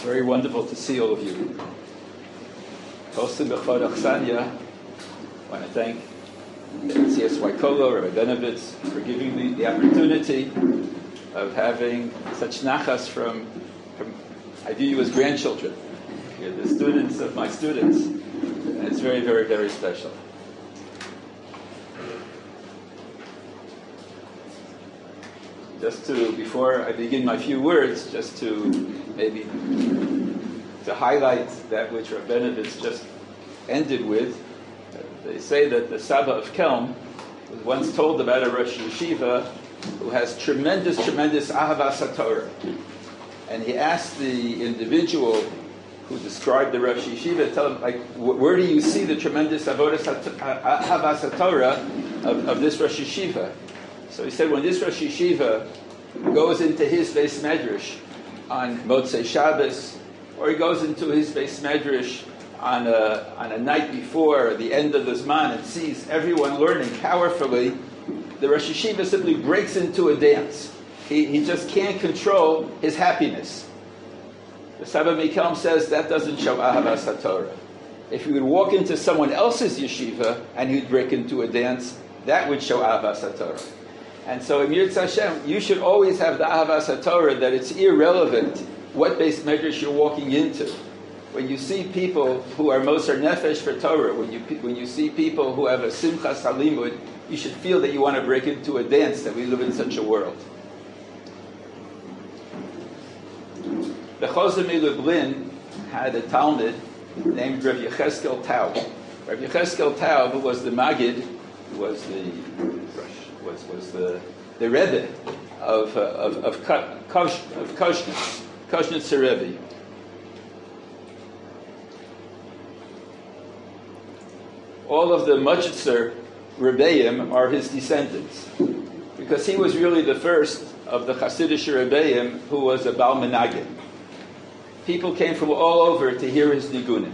Very wonderful to see all of you. Also, I want to thank CSY Kolo, Rabbi Benovitz, for giving me the opportunity of having such nachas from I view you as grandchildren. You're the students of my students. And it's very, very, very special. Before I begin my few words, just to highlight that which Rabbi Benovitz just ended with. They say that the Saba of Kelm was once told about a Rosh Yeshiva who has tremendous ahavas haTorah. And he asked the individual who described the Rosh Yeshiva, tell him, where do you see the tremendous ahavas haTorah of this Rosh Yeshiva? So he said, when this Rosh Yeshiva goes into his Beis Medrash on Motzei Shabbos, or he goes into his Beis Medrash on a night before the end of the Zman and sees everyone learning powerfully, the Rosh Yeshiva simply breaks into a dance. He just can't control his happiness. The Saba Mikelm says that doesn't show ahavas haTorah. If he would walk into someone else's yeshiva and he'd break into a dance, that would show ahavas haTorah. And so in Yirtzeh Hashem, you should always have the ahavas haTorah, that it's irrelevant what Beis Medrash you're walking into. When you see people who are Moser Nefesh for Torah, when you see people who have a Simchas Halimud, you should feel that you want to break into a dance, that we live in such a world. The Chozeh Lublin had a Talmud named Rav Yecheskel Taub. Rav Yecheskel Taub was the Magid, was the Rebbe of Kozhnitz Rebbe. All of the Mujitzer Rebbeim are his descendants, because he was really the first of the Hasidic Rebbeim who was a Baal Menagin. People came from all over to hear his nigunim.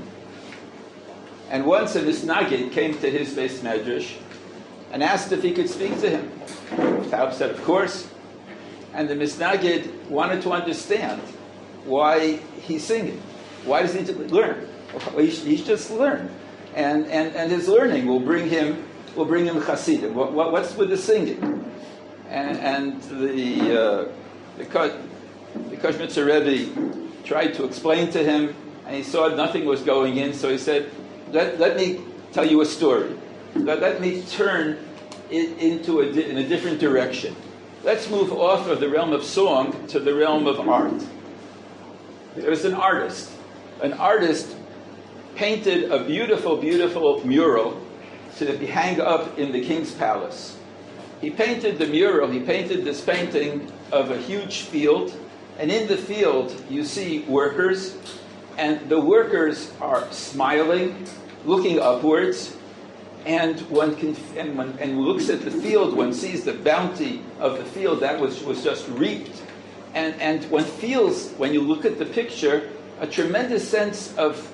And once a Misnagid came to his Beis Medrash and asked if he could speak to him. Taub said, of course. And the Misnagid wanted to understand why he's singing. Why does he learn? He's just learned. And his learning will bring him Chasidim. What's with the singing? And the Kozhnitzer Rebbe tried to explain to him, and he saw nothing was going in, so he said, let me tell you a story. Let me turn it in a different direction. Let's move off of the realm of song to the realm of art. There was an artist. An artist painted a beautiful, beautiful mural to be hung up in the king's palace. He painted the mural, he painted this painting of a huge field, and in the field you see workers, and the workers are smiling, looking upwards, and one looks at the field, one sees the bounty of the field that was just reaped, and one feels, when you look at the picture, a tremendous sense of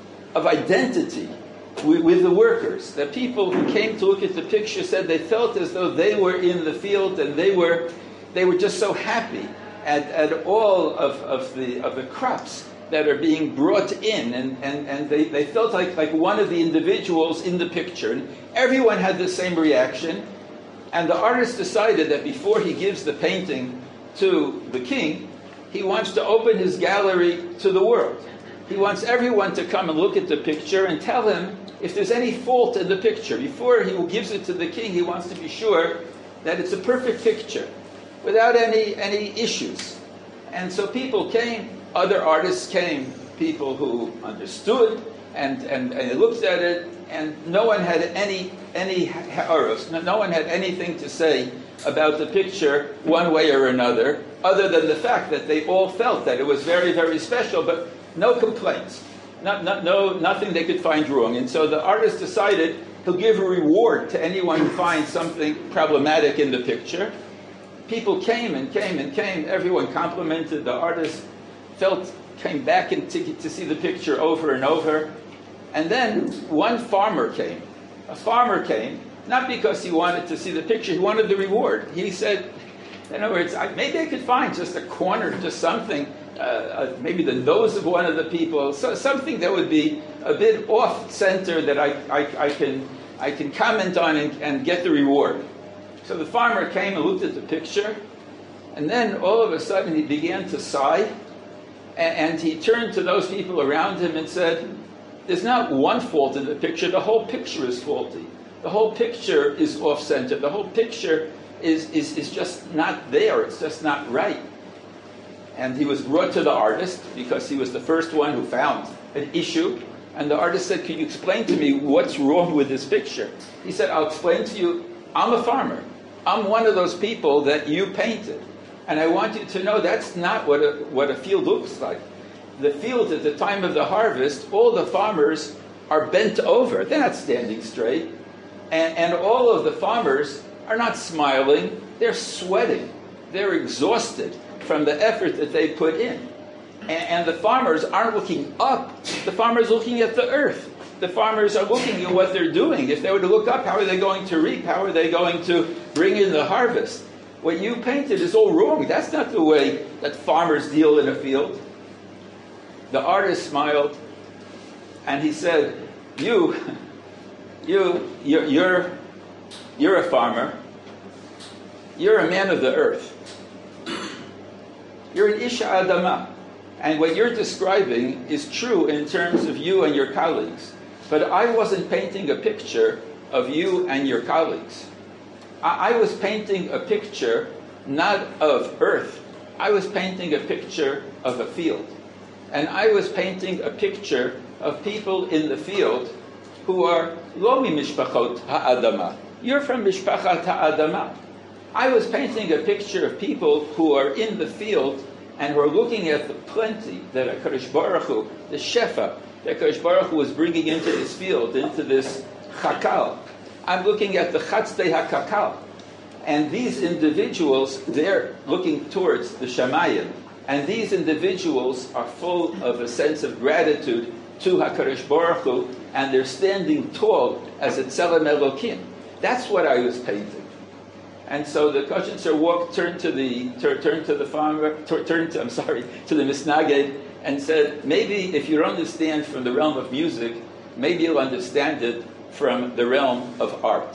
identity with the workers. The people who came to look at the picture said they felt as though they were in the field, and they were just so happy at all of the crops that are being brought in, and they felt like one of the individuals in the picture. And everyone had the same reaction, and the artist decided that before he gives the painting to the king, he wants to open his gallery to the world. He wants everyone to come and look at the picture and tell him if there's any fault in the picture. Before he gives it to the king, he wants to be sure that it's a perfect picture without any issues. And so people came, other artists came, people who understood and they looked at it, and no one had any ha'aros, no one had anything to say about the picture one way or another, other than the fact that they all felt that it was very, very special, but no complaints, nothing they could find wrong. And so the artist decided he'll give a reward to anyone who finds something problematic in the picture. People came and came and came. Everyone complimented the artist, came back to see the picture over and over. And then one farmer came. A farmer came, not because he wanted to see the picture, he wanted the reward. He said, In other words, maybe I could find just a corner, just something, maybe the nose of one of the people, so something that would be a bit off center that I can comment on and get the reward. So the farmer came and looked at the picture, and then all of a sudden he began to sigh, and he turned to those people around him and said, there's not one fault in the picture, the whole picture is faulty. The whole picture is off center. The whole picture is just not there. It's just not right. And he was brought to the artist because he was the first one who found an issue. And the artist said, can you explain to me what's wrong with this picture? He said, I'll explain to you. I'm a farmer. I'm one of those people that you painted. And I want you to know that's not what a field looks like. The field at the time of the harvest, all the farmers are bent over. They're not standing straight. And all of the farmers are not smiling. They're sweating. They're exhausted from the effort that they put in. And the farmers aren't looking up. The farmers are looking at the earth. The farmers are looking at what they're doing. If they were to look up, how are they going to reap? How are they going to bring in the harvest? What you painted is all wrong. That's not the way that farmers deal in a field. The artist smiled, and he said, you're a farmer. You're a man of the earth. You're an Isha Adama. And what you're describing is true in terms of you and your colleagues. But I wasn't painting a picture of you and your colleagues. I was painting a picture not of earth. I was painting a picture of a field. And I was painting a picture of people in the field who are lo mi mishpachot ha'adama. You're from mishpachat ha'adama. I was painting a picture of people who are in the field and who are looking at the plenty that HaKadosh Baruch Hu, the shefa, that HaKadosh Baruch Hu was bringing into this field, into this chakal. I'm looking at the chatztei hakakal. And these individuals, they're looking towards the Shamayim. And these individuals are full of a sense of gratitude to HaKadosh Baruch Hu, and they're standing tall as a Tzelem Elokim. That's what I was painting. And so the Kosher turned to the Misnaged and said, maybe if you don't understand from the realm of music, maybe you'll understand it from the realm of art.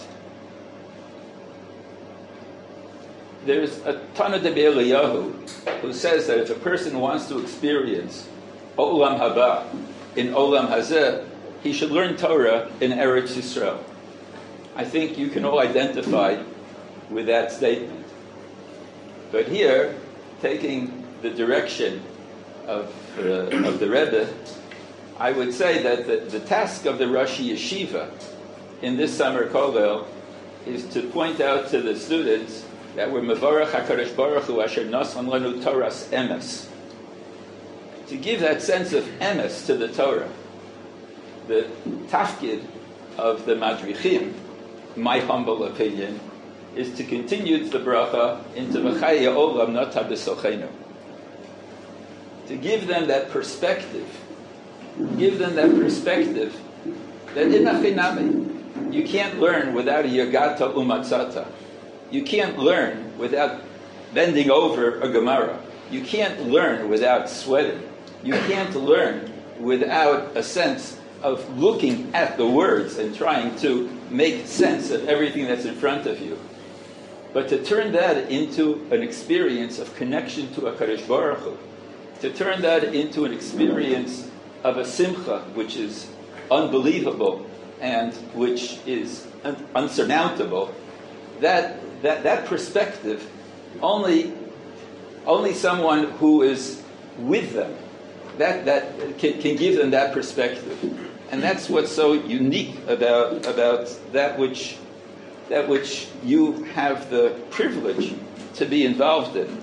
There's a Tana de Eliyahu who says that if a person wants to experience Olam Haba in Olam Hazeh, he should learn Torah in Eretz Yisrael. I think you can all identify with that statement. But here, taking the direction of the Rebbe, I would say that the task of the Rosh Yeshiva in this summer kollel is to point out to the students that we're Mevorach HaKadosh Baruch Hu Asher Nosan Lanu Toras Emes. To give that sense of Emes to the Torah. The tafkid of the Madrichim, my humble opinion, is to continue the bracha into V'chaya Olam Nota B'Sochenu. To give them that perspective. Give them that perspective that in Achinami, you can't learn without a Yagata Umatzata. You can't learn without bending over a Gemara. You can't learn without sweating. You can't learn without a sense of looking at the words and trying to make sense of everything that's in front of you. But to turn that into an experience of connection to HaKadosh Baruch Hu, to turn that into an experience of a simcha, which is unbelievable and which is unsurmountable, that perspective, only someone who is with them, that can give them that perspective. And that's what's so unique about that which you have the privilege to be involved in.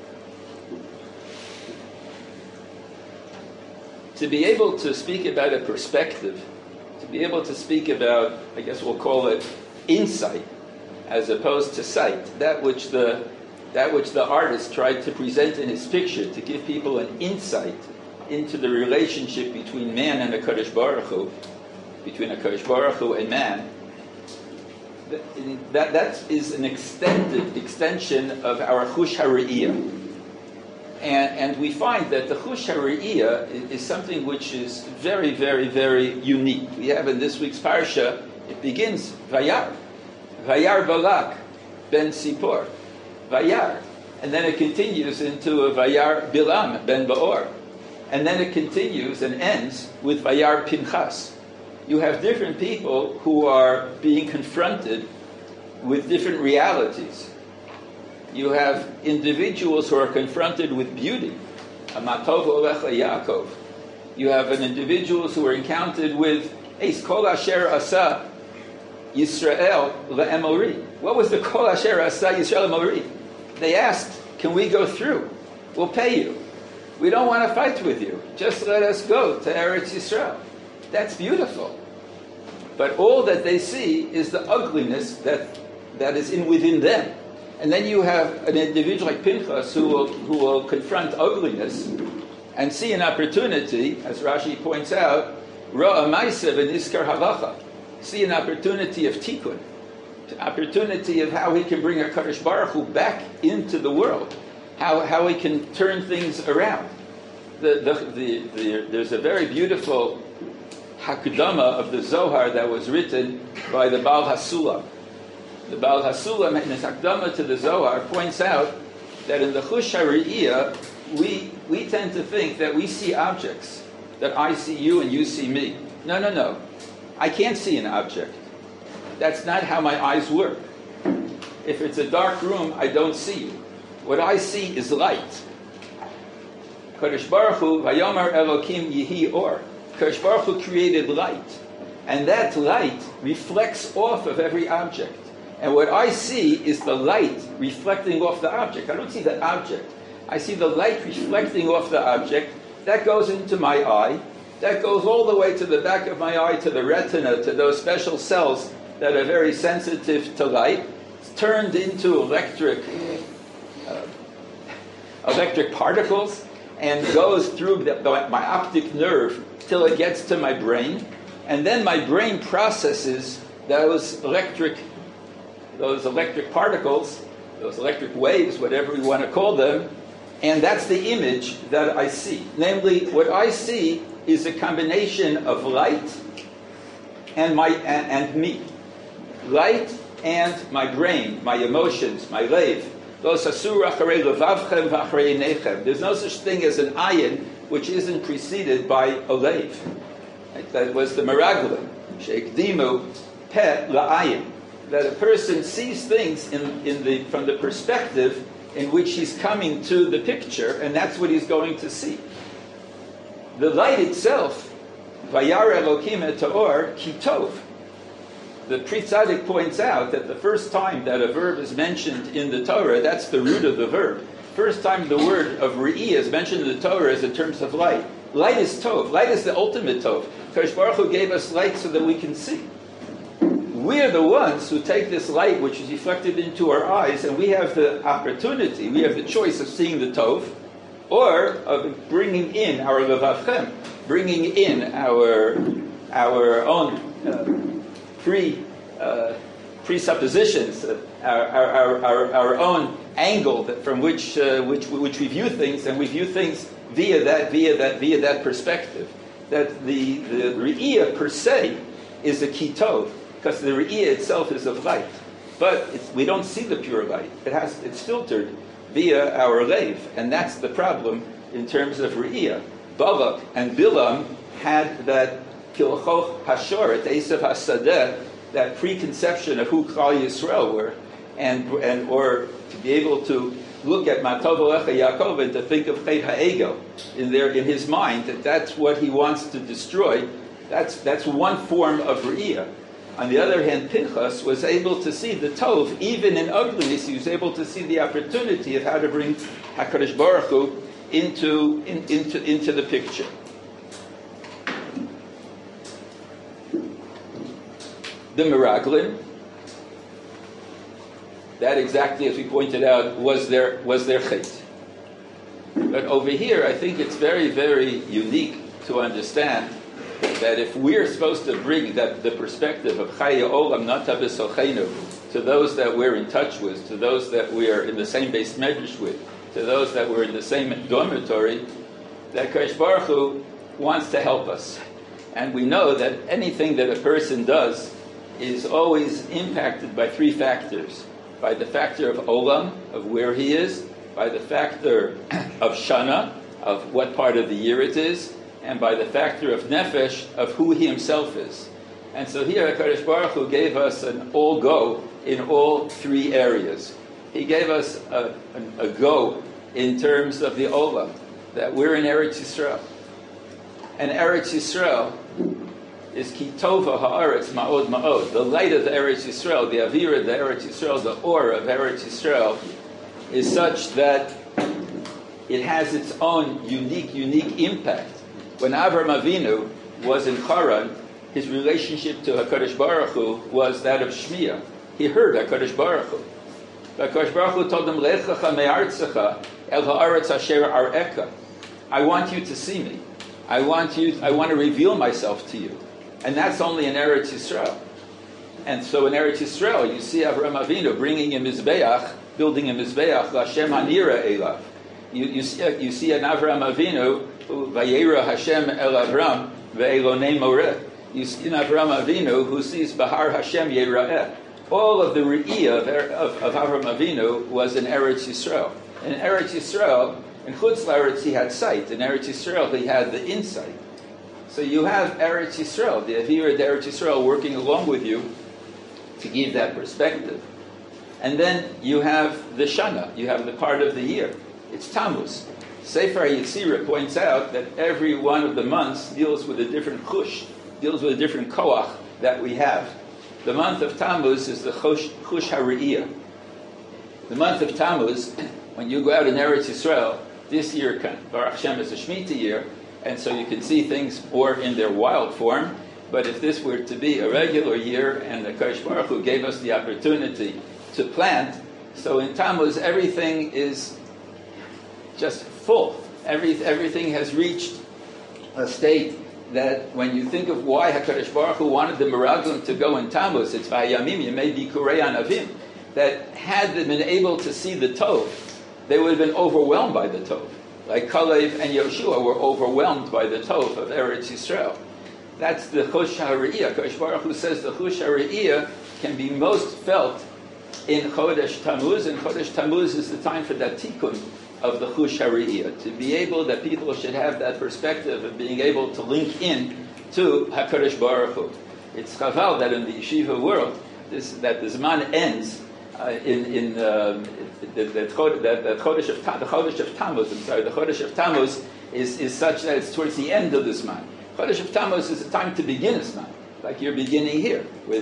To be able to speak about a perspective, to be able to speak about, I guess we'll call it insight, as opposed to sight, that which the artist tried to present in his picture, to give people an insight into the relationship between man and HaKadosh Baruch Hu, between HaKadosh Baruch Hu and man. that is an extension of our Chush HaRe'iyah. And we find that the Chush HaRe'iyah is something which is very, very, very unique. We have in this week's Parsha, it begins Vayar Balak ben Sipor, Vayar. And then it continues into a Vayar Bilam ben Baor. And then it continues and ends with Vayar Pinchas. You have different people who are being confronted with different realities. You have individuals who are confronted with beauty. Amatov Olecha Yaakov. You have individuals who are encountered with Eis Kol Asher Asa Yisrael Le'emori. What was the Kol Asher Asa Yisrael Le'emori? They asked, can we go through? We'll pay you. We don't want to fight with you. Just let us go to Eretz Yisrael. That's beautiful. But all that they see is the ugliness that is within them. And then you have an individual like Pinchas who will confront ugliness and see an opportunity, as Rashi points out, Ra'a Ma'aseh v'Niskar Halacha. See an opportunity of tikkun, an opportunity of how he can bring HaKadosh Baruch Hu back into the world, how he can turn things around. There's a very beautiful Hakdama of the Zohar that was written by the Baal HaSulam. The Baal HaSulam, in his Hakdama to the Zohar, points out that in the Chush HaRe'iyah, we tend to think that we see objects, that I see you and you see me. No. I can't see an object. That's not how my eyes work. If it's a dark room, I don't see you. What I see is light. Kadosh Baruch Hu, Vayomer Elokim Yihi Or. Kadosh Baruch Hu created light. And that light reflects off of every object. And what I see is the light reflecting off the object. I don't see the object. I see the light reflecting off the object. That goes into my eye. That goes all the way to the back of my eye, to the retina, to those special cells that are very sensitive to light. It's turned into electric particles and goes through my optic nerve till it gets to my brain. And then my brain processes those electric particles, those electric waves, whatever we want to call them, and that's the image that I see. Namely, what I see is a combination of light and me. Light and my brain, my emotions, my lev. There's no such thing as an ayin which isn't preceded by a lev. That was the Meraglim. Sheikdimu peh la'ayin. That a person sees things from the perspective in which he's coming to the picture, and that's what he's going to see. The light itself, Vayar Elokim et Ta'or Kitov. The Pri Tzaddik points out that the first time that a verb is mentioned in the Torah, that's the root of the verb. First time the word of Re'iyah is mentioned in the Torah is in terms of light. Light is Tov. Light is the ultimate Tov. Kadosh Baruch Hu gave us light so that we can see. We're the ones who take this light which is reflected into our eyes, and we have the opportunity, we have the choice of seeing the Tov, or of bringing in our Levavchem, bringing in our own presuppositions, our own angle from which we view things, and we view things via that perspective. That the Re'iyah per se is a kitov, because the Re'iyah itself is of light, but we don't see the pure light. It's filtered via our lev, and that's the problem in terms of Re'iyah. Balak and Bilam had that kilchoch hashoret, Esav hasadeh, that preconception of who Klal Yisrael were, or to be able to look at Matov Olecha Yaakov and to think of Chet HaEgel in his mind, that's what he wants to destroy. That's one form of Re'iyah. On the other hand, Pinchas was able to see the Tov, even in ugliness. He was able to see the opportunity of how to bring HaKadosh Baruch Hu into the picture. The Meraglin, that exactly, as we pointed out, was their chait. But over here, I think it's very, very unique to understand that if we're supposed to bring the perspective of Chaya Olam Nata B'Sochenu to those that we're in touch with, to those that we're in the same base medrash with, to those that we're in the same dormitory, that Kadosh Baruch Hu wants to help us. And we know that anything that a person does is always impacted by three factors. By the factor of Olam, of where he is, by the factor of Shana, of what part of the year it is, and by the factor of Nefesh, of who he himself is. And so here HaKadosh Baruch Hu gave us an all-go in all three areas. He gave us a go in terms of the Olam, that we're in Eretz Yisrael. And Eretz Yisrael is Ki Tova Ha'aretz Ma'od Ma'od. The light of the Eretz Yisrael, the Avira of the Eretz Yisrael, the aura of Eretz Yisrael is such that it has its own unique impact. When Avraham Avinu was in Haran, his relationship to HaKadosh Baruch Hu was that of Shmiya. He heard HaKadosh Baruch Hu. HaKadosh Baruch Hu told him, Lechacha me'artzecha el ha'aretz asher ar'eka. I want you to see me. I want to reveal myself to you. And that's only in Eretz Yisrael. And so in Eretz Yisrael, you see Avraham Avinu bringing a Mizbeach, building a Mizbeach, L'Hashem Hanira Elav. You see an Avraham Avinu, Vayera Hashem El Avram, Ve'elonei Moreh. You see an Avraham Avinu who sees Bahar Hashem Yera'eh. All of the Re'iyah of Avraham Avinu was in Eretz Yisrael. In Eretz Yisrael, in Chutz La'aretz he had sight. In Eretz Yisrael he had the insight. So you have Eretz Yisrael, the Avira of Eretz Yisrael working along with you to give that perspective. And then you have the Shana, you have the part of the year. It's Tammuz. Sefer Yetzirah points out that every one of the months deals with a different chush, deals with a different koach that we have. The month of Tammuz is the chush hariyah. The month of Tammuz, when you go out in Eretz Yisrael, this year, Baruch Hashem, is a Shemitah year, and so you can see things more in their wild form. But if this were to be a regular year, and the Kadosh Baruch Hu gave us the opportunity to plant, so in Tammuz everything is just full. Everything has reached a state that when you think of why HaKadosh Baruch Hu wanted the Meraglim to go in Tammuz, it's Vayamim Yemei Bikurei Anavim, that had they been able to see the Tov, they would have been overwhelmed by the Tov. Like Kalev and Yoshua were overwhelmed by the Tov of Eretz Yisrael. That's the Chush HaRe'iyah. Kadosh Baruch Hu says the Chush HaRe'iyah can be most felt in Chodesh Tammuz, and Chodesh Tammuz is the time for that tikkun of the Chush HaRe'iyah, to be able, that people should have that perspective of being able to link in to HaKadosh Baruch Hu. It's chaval that in the yeshiva world, that the Zman ends in the Chodesh of Tammuz. The Chodesh of Tammuz is such that it's towards the end of the Zman. Chodesh of Tammuz is a time to begin a Zman, like you're beginning here with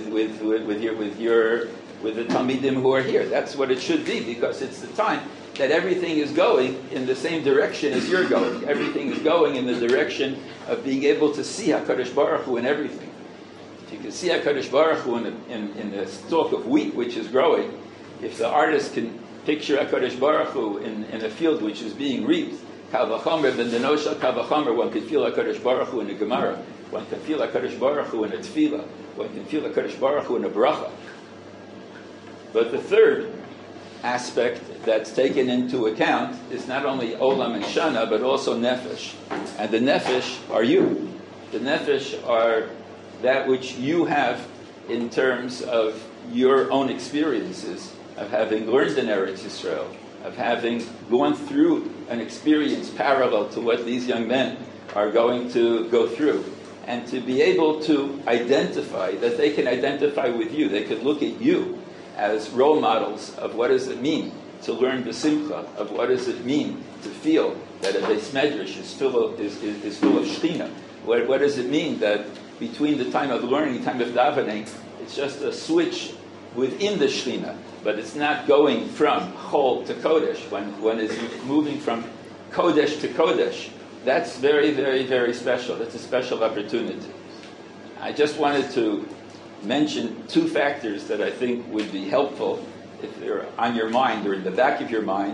the Talmidim who are here. That's what it should be, because it's the time that everything is going in the same direction as you're going. Everything is going in the direction of being able to see HaKadosh Baruch Hu in everything. If you can see HaKadosh Baruch Hu in the stalk of wheat which is growing, if the artist can picture HaKadosh Baruch Hu in a field which is being reaped, Kal v'chomer ben denosha kal v'chomer, one can feel HaKadosh Baruch Hu in a Gemara, one can feel HaKadosh Baruch Hu in a Tefillah, one can feel HaKadosh Baruch Hu in a Bracha. But the third aspect that's taken into account is not only Olam and Shana, but also Nefesh. And the Nefesh are you. The Nefesh are that which you have in terms of your own experiences, of having learned in Eretz Yisrael, of having gone through an experience parallel to what these young men are going to go through, and to be able to identify, that they can identify with you. They could look at you as role models of what does it mean to learn the Simcha, of what does it mean to feel that a Beis Medrash is full of Shechina. What does it mean that between the time of learning, the time of davening, it's just a switch within the Shechina, but it's not going from Chol to Kodesh. When it's moving from Kodesh to Kodesh, that's very, very, very special. That's a special opportunity. I just wanted to mention two factors that I think would be helpful if they're on your mind or in the back of your mind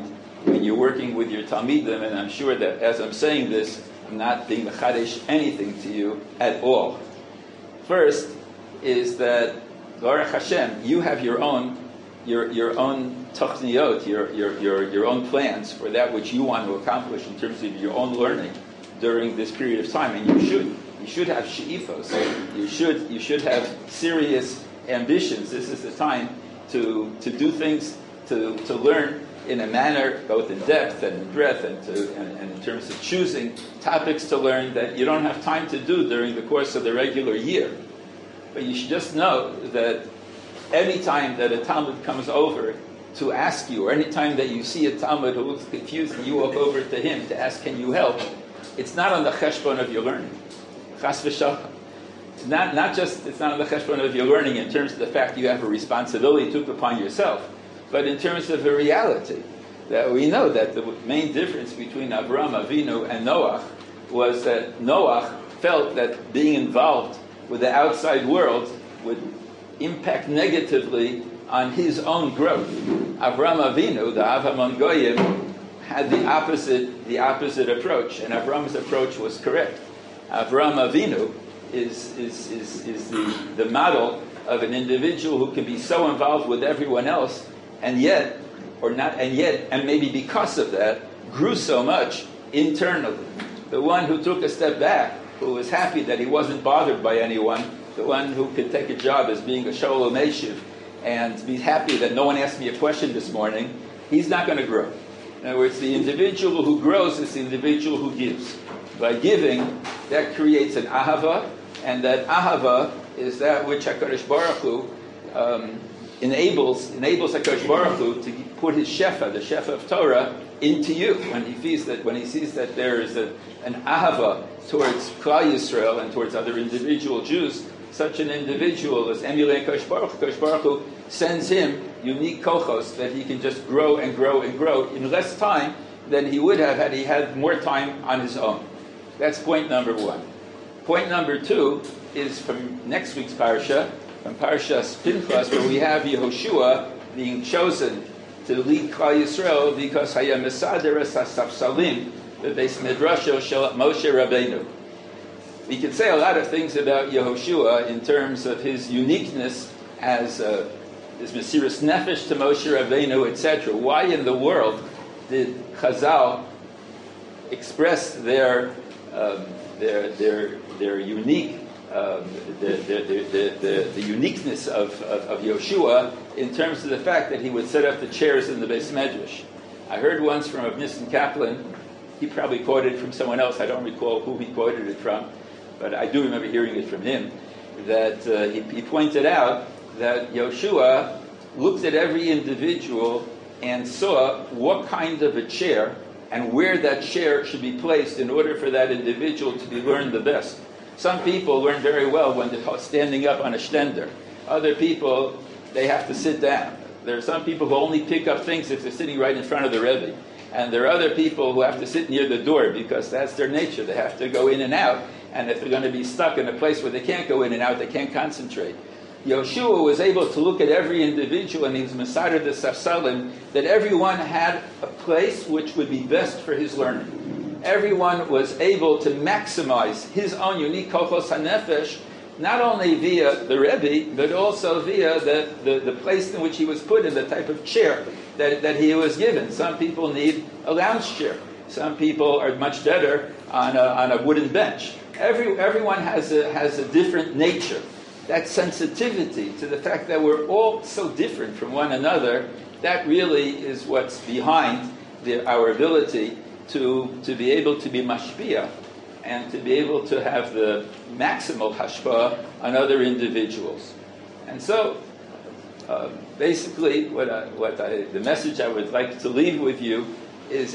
when you're working with your Talmidim, and I'm sure that as I'm saying this, I'm not being mechadesh anything to you at all. First is that, Baruch Hashem, you have your own tochniyot, your own plans for that which you want to accomplish in terms of your own learning during this period of time, and you should have she'ifos. You should have serious ambitions. This is the time to do things, to learn in a manner both in depth and in breadth, and in terms of choosing topics to learn that you don't have time to do during the course of the regular year. But you should just know that any time that a Talmud comes over to ask you, or any time that you see a Talmud who looks confused and you walk over to him to ask, can you help? It's not on the cheshbon of your learning. Chas v'shalom. It's not on the cheshbon of your learning in terms of the fact you have a responsibility took upon yourself, but in terms of the reality that we know that the main difference between Avraham Avinu and Noach was that Noach felt that being involved with the outside world would impact negatively on his own growth. Avraham Avinu, the Av Hamon Goyim, had the opposite approach, and Avraham's approach was correct. Avraham Avinu is the model of an individual who can be so involved with everyone else, and maybe because of that, grew so much internally. The one who took a step back, who was happy that he wasn't bothered by anyone, the one who could take a job as being a Sholem Meshiv and be happy that no one asked me a question this morning, he's not going to grow. In other words, the individual who grows is the individual who gives. By giving, that creates an ahava, and that ahava is that which HaKadosh Baruch Hu enables HaKadosh Baruch Hu to put his shefa, the shefa of Torah, into you. When he sees that there is an ahava towards Klal Yisrael and towards other individual Jews, such an individual is emulating HaKadosh Baruch Hu. HaKadosh Baruch Hu sends him unique kochos that he can just grow and grow and grow in less time than he would have had he had more time on his own. That's point number one. Point number two is from next week's parsha, from Parshas Pinchas, where we have Yehoshua being chosen to lead Klal Yisrael because Haya Mesader es HaSafsalim Bebeis Midrasho Shel Moshe Rabbeinu. We could say a lot of things about Yehoshua in terms of his uniqueness as his Mesiras Nefesh to Moshe Rabbeinu, etc. Why in the world did Chazal express their unique the uniqueness of Yehoshua in terms of the fact that he would set up the chairs in the Beis Medrash? I heard once from Rav Nissen Kaplan, he probably quoted it from someone else, I don't recall who he quoted it from, but I do remember hearing it from him, that he pointed out that Yehoshua looked at every individual and saw what kind of a chair and where that chair should be placed in order for that individual to be learned the best. Some people learn very well when they're standing up on a shtender. Other people, they have to sit down. There are some people who only pick up things if they're sitting right in front of the Rebbe. And there are other people who have to sit near the door because that's their nature. They have to go in and out. And if they're going to be stuck in a place where they can't go in and out, they can't concentrate. Yehoshua was able to look at every individual, and he was Mesader the Safsalim, that everyone had a place which would be best for his learning. Everyone was able to maximize his own unique kochos hanefesh, not only via the Rebbe, but also via the place in which he was put in, the type of chair that he was given. Some people need a lounge chair. Some people are much better on a wooden bench. Everyone has a different nature. That sensitivity to the fact that we're all so different from one another, that really is what's behind our ability to be able to be mashpia and to be able to have the maximal hashpah on other individuals. And so, basically, the message I would like to leave with you is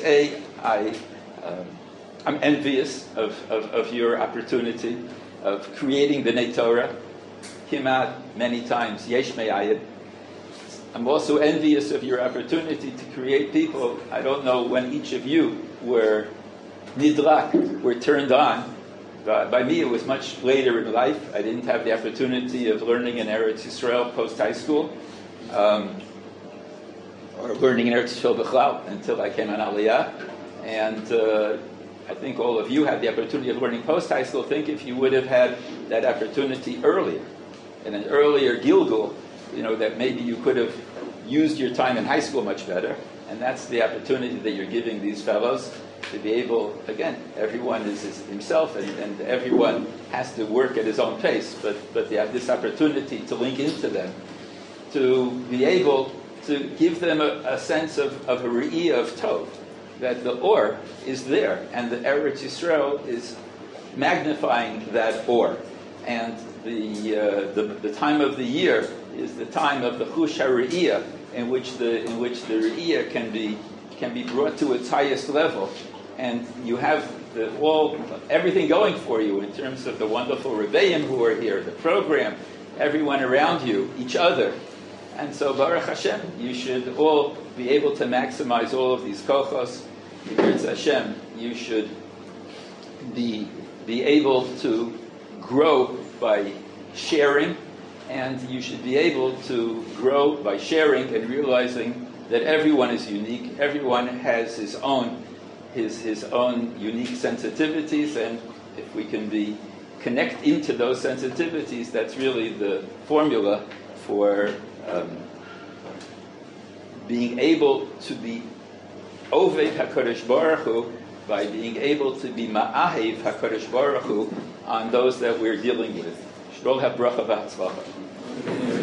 I'm envious of your opportunity of creating B'nai Torah. Kimat many times, yesh me'ayid. I'm also envious of your opportunity to create people. I don't know when each of you were nidrak, were turned on. By me, it was much later in life. I didn't have the opportunity of learning in Eretz Yisrael post-high school. or learning in Eretz Yisrael B'chlal until I came on Aliyah. And I think all of you had the opportunity of learning post-high school. Think if you would have had that opportunity earlier, in an earlier Gilgul, that maybe you could have used your time in high school much better. And that's the opportunity that you're giving these fellows to be able, again, everyone is himself, and everyone has to work at his own pace, but they have this opportunity to link into them, to be able to give them a sense of a re'iyah of Tov, that the Or is there, and the Eretz Yisrael is magnifying that Or. And the time of the year is the time of the Chush HaRe'iyah, in which the Re'iyah can be brought to its highest level. And you have everything going for you in terms of the wonderful Rebbeim who are here, the program, everyone around you, each other. And so, Baruch Hashem, you should all be able to maximize all of these kochos. Yirtz Hashem, you should be able to grow by sharing, and you should be able to grow by sharing and realizing that everyone is unique. Everyone has his own unique sensitivities, and if we can connect into those sensitivities, that's really the formula for being able to be Oved HaKadosh Baruch Hu, by being able to be Ma'ahev HaKadosh Baruch Hu on those that we're dealing with. Sh'rol HaBracha V'Hatzlacha.